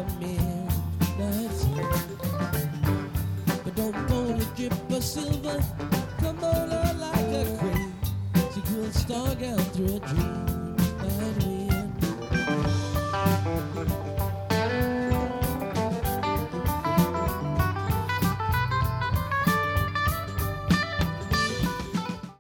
the midnight. But don't want a drip of silver, come on like a queen. She could star down through a dream.